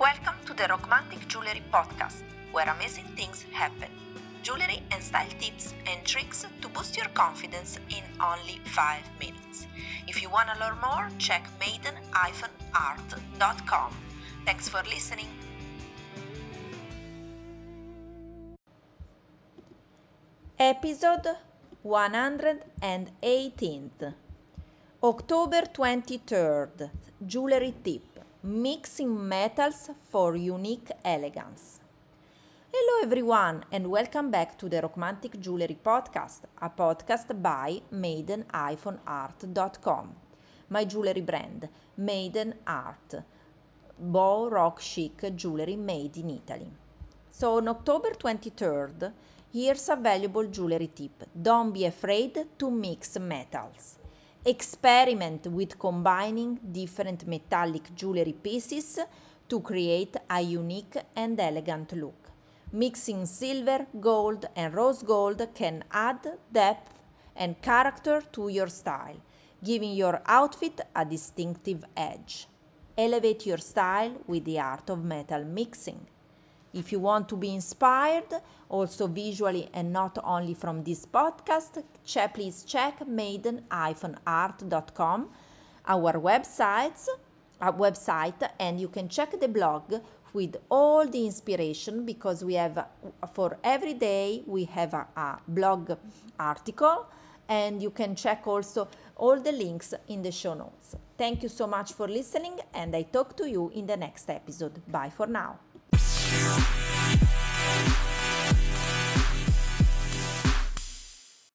Welcome to the Romantic Jewelry Podcast, where amazing things happen. Jewelry and style tips and tricks to boost your confidence in only 5 minutes. If you want to learn more, check maiden-art.com. Thanks for listening. Episode 118th, October 23rd, Jewelry Tip. Mixing metals for unique elegance. Hello everyone and welcome back to the Romantic Jewelry Podcast, a podcast by maiden-art.com. My jewelry brand, Maiden Art, bow rock chic jewelry made in Italy. So on October 23rd, here's a valuable jewelry tip. Don't be afraid to mix metals. Experiment with combining different metallic jewelry pieces to create a unique and elegant look. Mixing silver, gold, and rose gold can add depth and character to your style, giving your outfit a distinctive edge. Elevate your style with the art of metal mixing. If you want to be inspired, also visually and not only from this podcast, please check maiden-art.com, our website, and you can check the blog with all the inspiration because we have, for every day, we have a blog article and you can check also all the links in the show notes. Thank you so much for listening and I talk to you in the next episode. Bye for now.